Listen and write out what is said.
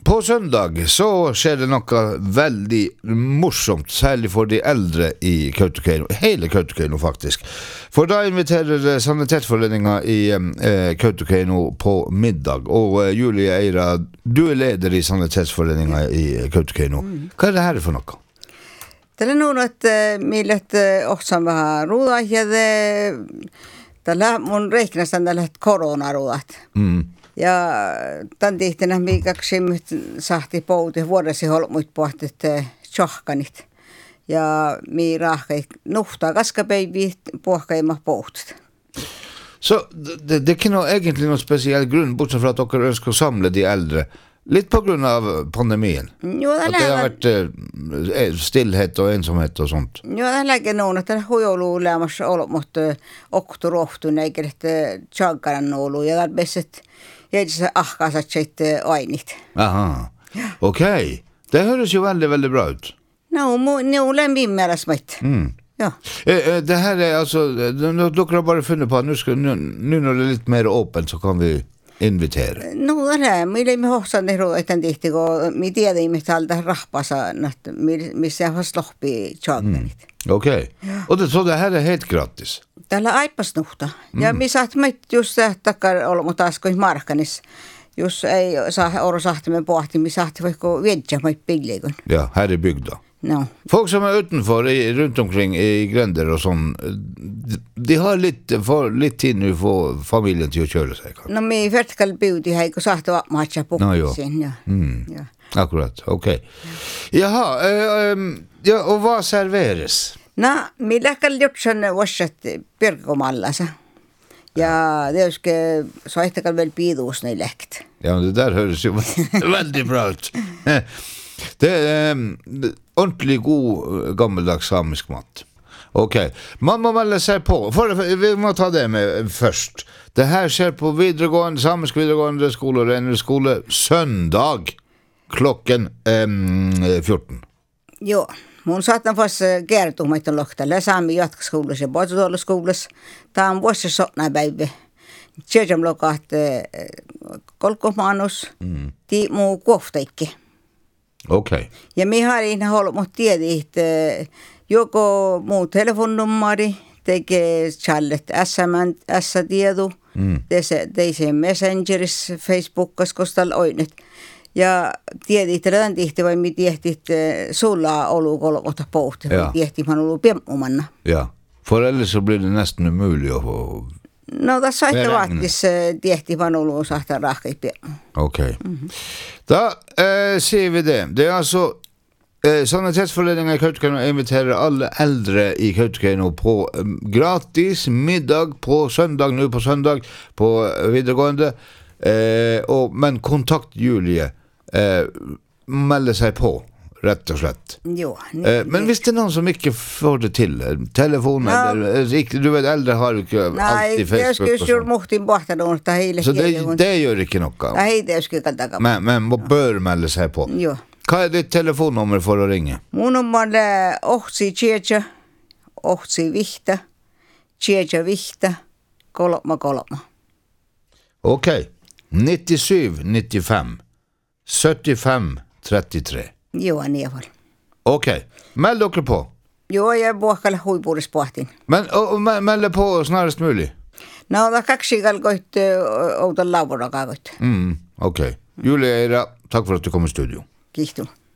På søndag så skjer det noe veldig morsomt, særlig for de eldre i Kautokeino, hele Kautokeino faktisk. For da inviterer Sanitetsforeningen i Kautokeino på middag, og Julie Eira, du leder i Sanitetsforeningen i Kautokeino. Hva det her for noe? Det noe at vi lette også med roda, det mun räknas tällä koronaruuat. Ja tän tihtinä mi kaksimit sahti pouti vuodesi holmut pohtit tjohkanit. Ja mi rahkei nuhtaa kaskapäivi pohkeima poutit. Så det er ikke egentlig noen spesiell grunn, bortsett fra at dere ønsker å samle de eldre. Litt på grunn av pandemien. Jo, at det har vært stillhet og ensomhet og sånt. Jo, det lägger noen at det huijolu lämmässä ollut, mutta okturohtun eikä että tjaggaran ollut. Ja det bäst jädessä ahkaasat sitten ainit. Aha, okej. Det høres jo veldig, veldig bra ut. No, nu lämmimäläs mitt. Ja. Det här är alltså, dere har bare funnet på at nu når det er litt mer åpent så kan vi invitera. No, det millä me hohsanne ruoitan tihti, kun me tiedämme täältä rahpasa, että missä har sloppi tjagganit. Okej. Och så det här är helt gratis? Täällä aipas nuhta. Ja me saat meit just takkar olemme taas kuin markkanis. Jos ei saa orosahtimen pohti, me saat vaikka viedja meit pillikon. Ja, här i bygda. No. Folk som är utanför, runt omkring i gränder och sånt, de har lite tid nu för familjen till att köra sig. No, me vertikal beauty här, kun saat vara matcha puhuttiin. Ja. Ja. Akkurat, okej. Jaha, ja, och vad serveras? No, me lähkäl jotsan vassat pirkomallasa. Ja det ska så heter väl piduus nej läkt. Ja, det där hörs ju väldigt bra ut. Det är ordentlig god gammeldags samisk mat. Okej. Man må melde seg på. Vi må ta det med først. Det her skjer på videregående, samisk videregående skole og reneskole søndag klokken 14. Jo, mun saatan fast kertomaan lohtalla saami jatkoskoulussa ja potsutoloskoulussa. Tää on vuosi sotna päivä. Tjejam lokaat kolkomanus, muu kuoftaikki. Okei. Ja me har inte hållit mot tiedi, että joko muu telefonnummari tekee challet S-tiedu, teise messengeris, Facebookas, kostal oinet. Ja tiedi, että tämän tihti vai me tiehti, että sulla on ollut kolmota pohti, vai tiehti, man ollut piemmumanna. Ja, for ellers så blir det nesten umulig å få. No, tässä on ehkä vaattis tiehti, man ollut sahtaa rahkei piemmu. Okej. Da ser vi det. Det er altså Sanitetsforeningen i Kautokeino inviterer alle eldre i Kautokeino på gratis middag på søndag, nu på søndag, på videregående. Men kontakt Julie. Melde seg på, rett og slett. Jo. Men hvis det er noen som ikke får det til, telefon eller du vet, eldre har jo ikke alltid Facebook. Nei, jeg skulle kjøre mot i båten. Så det gjør ikke noe? Nei, det skulle ikke ta. Men man bør melde seg på. Jo. Hva er ditt telefonnummer for å ringe? Mun nummer er 8 vihta, 3 Ok, 97 95 75 33. Jo, niin fall. Ok, meld dere på. Jo, jeg buokkalle huipurispohtin. Men meld på snarest mulig. No, det 2 kalkoit outon lauvorokaakot. Ok, Julie Eira, takk for at du kom i studio. Kiitos.